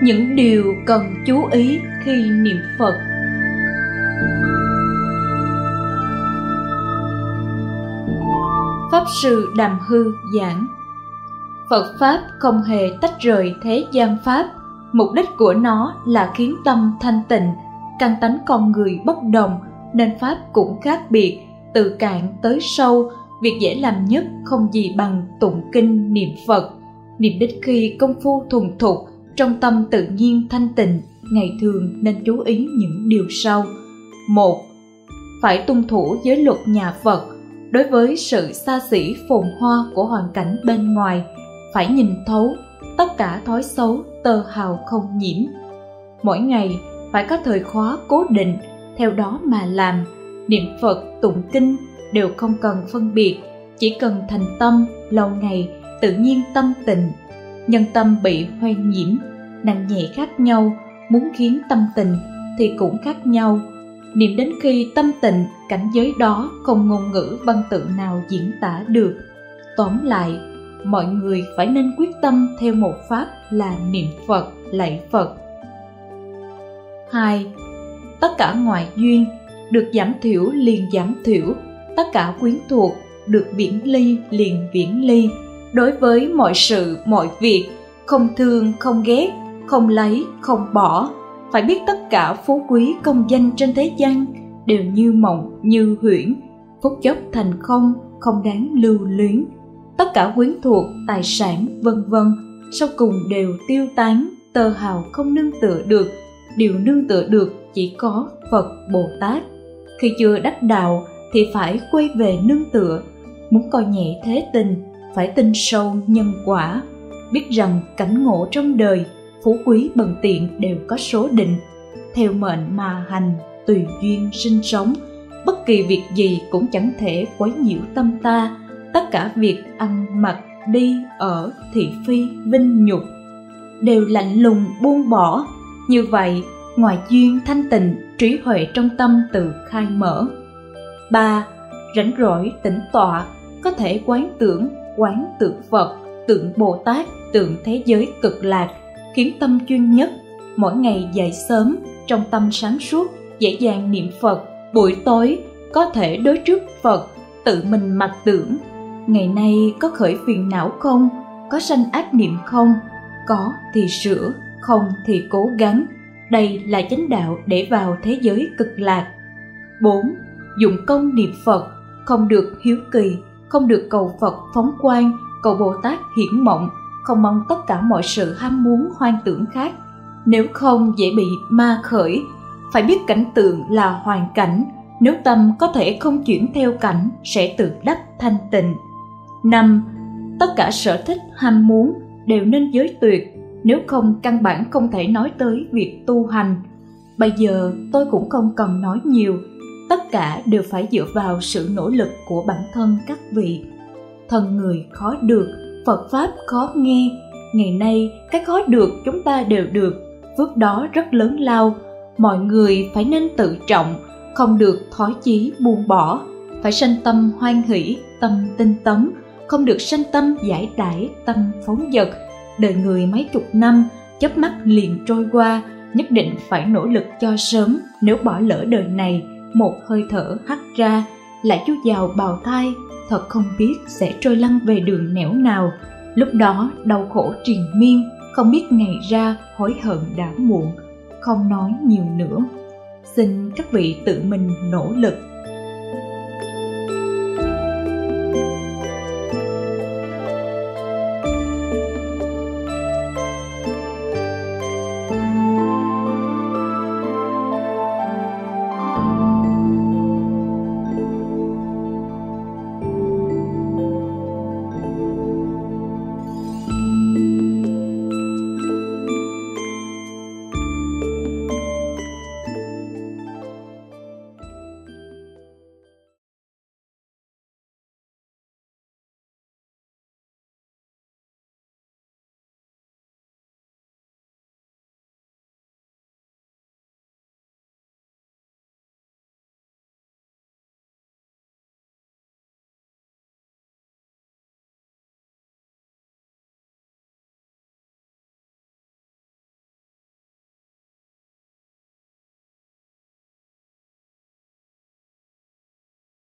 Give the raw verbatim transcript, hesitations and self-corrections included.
những điều cần chú ý khi niệm Phật. Pháp Sư Đàm Hư giảng: Phật Pháp không hề tách rời thế gian Pháp. Mục đích của nó là khiến tâm thanh tịnh. Căn tánh con người bất đồng nên Pháp cũng khác biệt, từ cạn tới sâu. Việc dễ làm nhất không gì bằng tụng kinh niệm Phật. Niệm đến khi công phu thuần thục, trong tâm tự nhiên thanh tịnh. Ngày thường nên chú ý những điều sau. Một, phải tuân thủ giới luật nhà Phật. Đối với sự xa xỉ phồn hoa của hoàn cảnh bên ngoài, phải nhìn thấu tất cả thói xấu tơ hào không nhiễm. Mỗi ngày phải có thời khóa cố định, theo đó mà làm. Niệm Phật, tụng kinh đều không cần phân biệt, chỉ cần thành tâm, lâu ngày tự nhiên tâm tịnh. Nhân tâm bị hoen nhiễm, nặng nhẹ khác nhau, muốn khiến tâm tịnh thì cũng khác nhau. Niệm đến khi tâm tịnh, cảnh giới đó không ngôn ngữ văn tự nào diễn tả được. Tóm lại, mọi người phải nên quyết tâm theo một pháp là niệm Phật, lạy Phật. Hai, tất cả ngoại duyên được giảm thiểu liền giảm thiểu, tất cả quyến thuộc được viễn ly liền viễn ly. Đối với mọi sự, mọi việc, không thương, không ghét, không lấy, không bỏ. Phải biết tất cả phú quý công danh trên thế gian đều như mộng, như huyễn, phút chốc thành không, không đáng lưu luyến. Tất cả quyến thuộc, tài sản, vân vân, sau cùng đều tiêu tán, tơ hào không nương tựa được. Điều nương tựa được chỉ có Phật Bồ Tát. Khi chưa đắc đạo thì phải quay về nương tựa. Muốn coi nhẹ thế tình, phải tin sâu nhân quả. Biết rằng cảnh ngộ trong đời, phú quý bần tiện đều có số định. Theo mệnh mà hành, tùy duyên sinh sống. Bất kỳ việc gì cũng chẳng thể quấy nhiễu tâm ta. Tất cả việc ăn mặc, đi, ở, thị phi, vinh nhục đều lạnh lùng buông bỏ. Như vậy, ngoại duyên thanh tịnh, trí huệ trong tâm tự khai mở. Ba, rảnh rỗi tĩnh tọa, có thể quán tưởng, quán tượng Phật, tượng Bồ Tát, tượng thế giới cực lạc, khiến tâm chuyên nhất. Mỗi ngày dậy sớm, trong tâm sáng suốt, dễ dàng niệm Phật. Buổi tối có thể đối trước Phật, tự mình mặc tưởng: ngày nay có khởi phiền não không? Có sanh ác niệm không? Có thì sửa, không thì cố gắng. Đây là chánh đạo để vào thế giới cực lạc. Bốn, dụng công niệm Phật, không được hiếu kỳ, không được cầu Phật phóng quang, cầu Bồ Tát hiển mộng, không mong tất cả mọi sự ham muốn hoang tưởng khác. Nếu không dễ bị ma khởi. Phải biết cảnh tượng là hoàn cảnh, nếu tâm có thể không chuyển theo cảnh sẽ tự đắc thanh tịnh. Năm, tất cả sở thích ham muốn đều nên giới tuyệt, nếu không căn bản không thể nói tới việc tu hành. Bây giờ tôi cũng không cần nói nhiều, tất cả đều phải dựa vào sự nỗ lực của bản thân các vị. Thân người khó được, Phật Pháp khó nghe. Ngày nay cái khó được chúng ta đều được, phước đó rất lớn lao. Mọi người phải nên tự trọng, không được thói chí buông bỏ. Phải sanh tâm hoan hỷ, tâm tinh tấn, không được sanh tâm giải đãi, tâm phóng dật. Đời người mấy chục năm, chớp mắt liền trôi qua, nhất định phải nỗ lực cho sớm. Nếu bỏ lỡ đời này, một hơi thở hắt ra, lại chui vào bào thai, thật không biết sẽ trôi lăn về đường nẻo nào. Lúc đó đau khổ triền miên, không biết ngày ra, hối hận đã muộn. Không nói nhiều nữa, xin các vị tự mình nỗ lực.